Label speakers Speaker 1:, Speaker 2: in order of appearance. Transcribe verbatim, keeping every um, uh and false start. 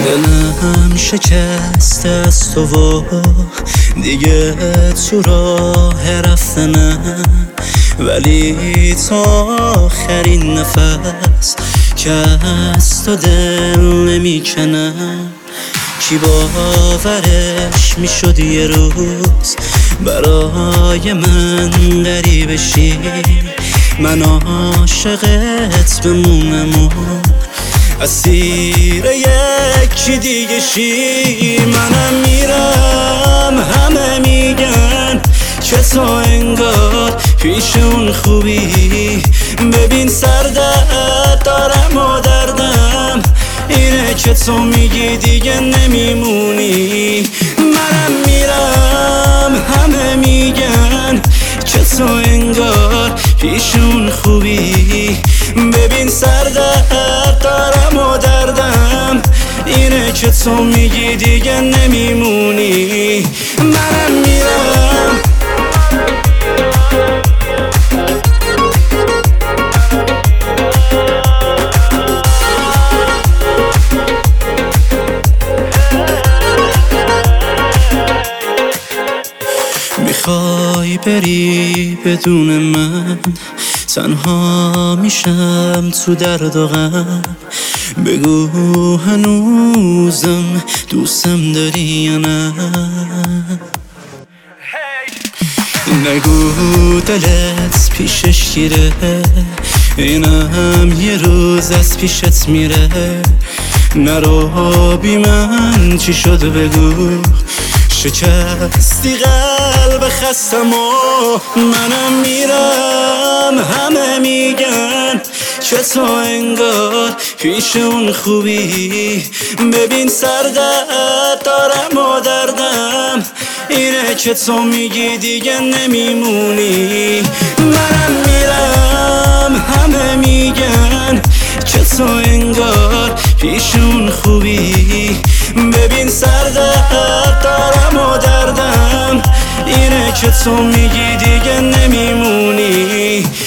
Speaker 1: دلم شکسته از تو و دیگه تو راه رفتنم، ولی تا آخرین نفس که از تو دل نمیکنم. کی باورش میشد یه روز برای من غریبه شی، من عاشقت بمونم و اسیر یکی دیگه شی. منم میرم همه میگن که تو انگار پیش اون خوبی، ببین سردرد دارم و دردم اینه که تو میگی دیگه نمیمونی. منم میرم همه میگن که تو انگار پیش اون خوبی، ببین سردرد دارم و دردم اینه که تو میگی دیگه نمیمونی. منم میرم میخوای بری بدون من، تنها میشم تو درد و غم. بگو هنوزم دوستم داری یا نه، نگو دلت پیشش گیره، اینم یه روز از پیشت میره. نرو بی من چی شد بگو، شکستی قلب خستم و منم میرم همه میگن که تو انگار پیش اون خوبی، ببین سردرد دارم و دردم اینه که تو میگی دیگه نمیمونی. منم میرم همه میگن که تو انگار پیش اون خوبی، ببین سردرد دارم و دردم اینه که تو میگی دیگه نمیمونی.